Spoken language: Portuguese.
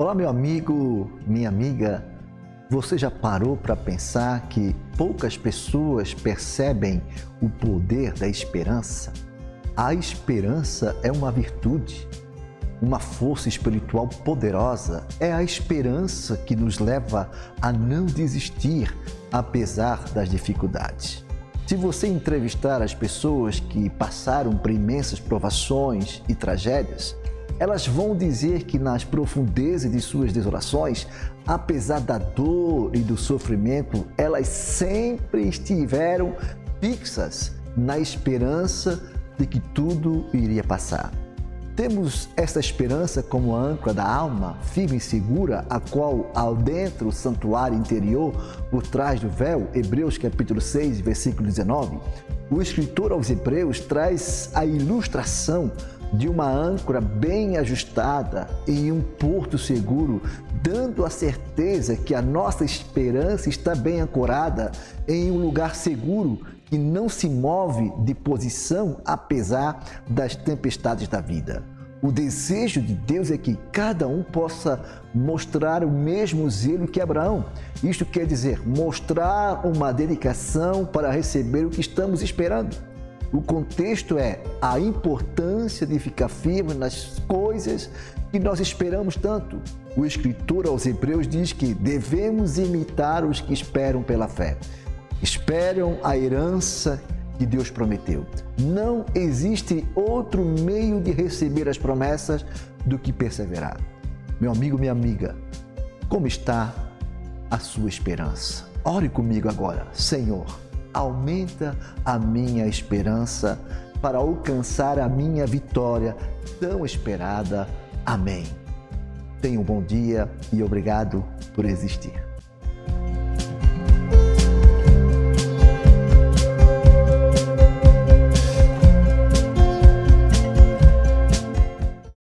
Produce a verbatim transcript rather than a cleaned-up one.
Olá, meu amigo, minha amiga. Você já parou para pensar que poucas pessoas percebem o poder da esperança? A esperança é uma virtude, uma força espiritual poderosa. É a esperança que nos leva a não desistir, apesar das dificuldades. Se você entrevistar as pessoas que passaram por imensas provações e tragédias, elas vão dizer que nas profundezas de suas desolações, apesar da dor e do sofrimento, elas sempre estiveram fixas na esperança de que tudo iria passar. Temos essa esperança como âncora da alma, firme e segura, a qual, ao dentro do santuário interior, por trás do véu, Hebreus capítulo seis, versículo dezenove, o escritor aos Hebreus traz a ilustração de uma âncora bem ajustada em um porto seguro, dando a certeza que a nossa esperança está bem ancorada em um lugar seguro que não se move de posição apesar das tempestades da vida. O desejo de Deus é que cada um possa mostrar o mesmo zelo que Abraão. Isto quer dizer, mostrar uma dedicação para receber o que estamos esperando. O contexto é a importância de ficar firme nas coisas que nós esperamos tanto. O escritor aos Hebreus diz que devemos imitar os que esperam pela fé. Esperam a herança que Deus prometeu. Não existe outro meio de receber as promessas do que perseverar. Meu amigo, minha amiga, como está a sua esperança? Ore comigo agora. Senhor, aumenta a minha esperança para alcançar a minha vitória tão esperada. Amém. Tenha um bom dia e obrigado por existir.